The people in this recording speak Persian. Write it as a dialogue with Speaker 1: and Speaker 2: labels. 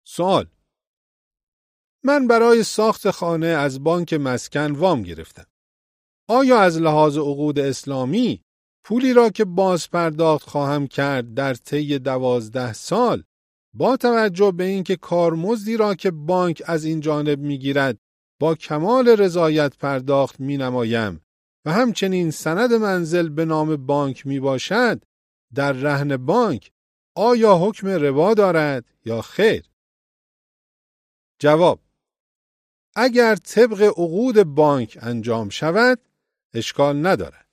Speaker 1: سوال: من برای ساخت خانه از بانک مسکن وام گرفتم. آیا از لحاظ عقود اسلامی پولی را که باز پرداخت خواهم کرد در طی 12 سال با توجه به اینکه کارمزدی را که بانک از این جانب میگیرد با کمال رضایت پرداخت مینمایم و همچنین سند منزل به نام بانک می باشد، در رهن بانک آیا حکم ربا دارد یا خیر؟ جواب: اگر طبق عقود بانک انجام شود اشکال ندارد.